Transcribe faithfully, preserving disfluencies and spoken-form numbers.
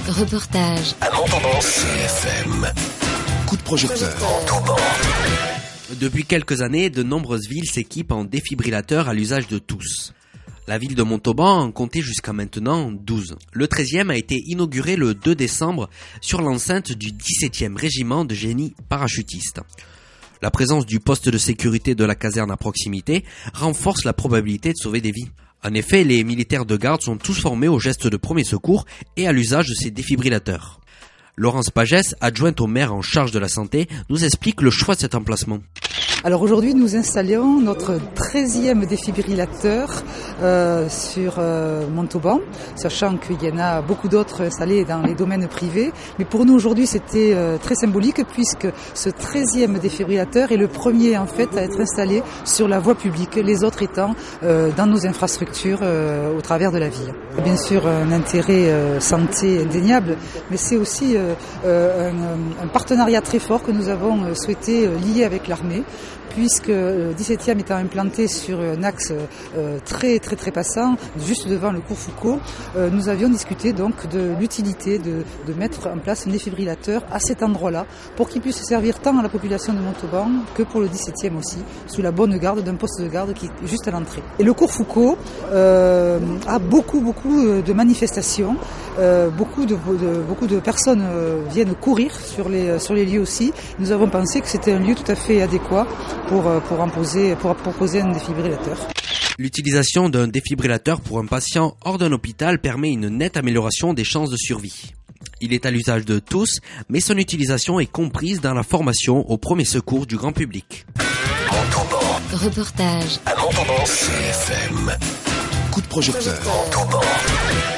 Reportage. À Montauban. C F M. Coup de projecteur. Montauban. Depuis quelques années, de nombreuses villes s'équipent en défibrillateurs à l'usage de tous. La ville de Montauban en comptait jusqu'à maintenant douze. Le treizième a été inauguré le deux décembre sur l'enceinte du dix-septième régiment de génie parachutiste. La présence du poste de sécurité de la caserne à proximité renforce la probabilité de sauver des vies. En effet, les militaires de garde sont tous formés aux gestes de premier secours et à l'usage de ces défibrillateurs. Laurence Pagès, adjointe au maire en charge de la santé, nous explique le choix de cet emplacement. Alors aujourd'hui, nous installons notre treizième défibrillateur euh, sur euh, Montauban, sachant qu'il y en a beaucoup d'autres installés dans les domaines privés. Mais pour nous aujourd'hui, c'était euh, très symbolique puisque ce treizième défibrillateur est le premier en fait à être installé sur la voie publique, les autres étant euh, dans nos infrastructures euh, au travers de la ville. Bien sûr, un intérêt euh, santé indéniable, mais c'est aussi euh, euh, un, un partenariat très fort que nous avons souhaité euh, lier avec l'armée, puisque le dix-septième étant implanté sur un axe euh, très très très passant, juste devant le cours Foucault, euh, nous avions discuté donc de l'utilité de, de mettre en place un défibrillateur à cet endroit-là, pour qu'il puisse servir tant à la population de Montauban que pour le dix-septième aussi, sous la bonne garde d'un poste de garde qui est juste à l'entrée. Et le cours Foucault euh, a beaucoup beaucoup de manifestations, euh, beaucoup de, de beaucoup de personnes euh, viennent courir sur les sur les lieux aussi. Nous avons pensé que c'était un lieu tout à fait adéquat pour, pour, imposer, pour proposer un défibrillateur. L'utilisation d'un défibrillateur pour un patient hors d'un hôpital permet une nette amélioration des chances de survie. Il est à l'usage de tous, mais son utilisation est comprise dans la formation au premier secours du grand public. Montauban. Reportage. À Montauban. C F M. Coup de projecteur. Montauban.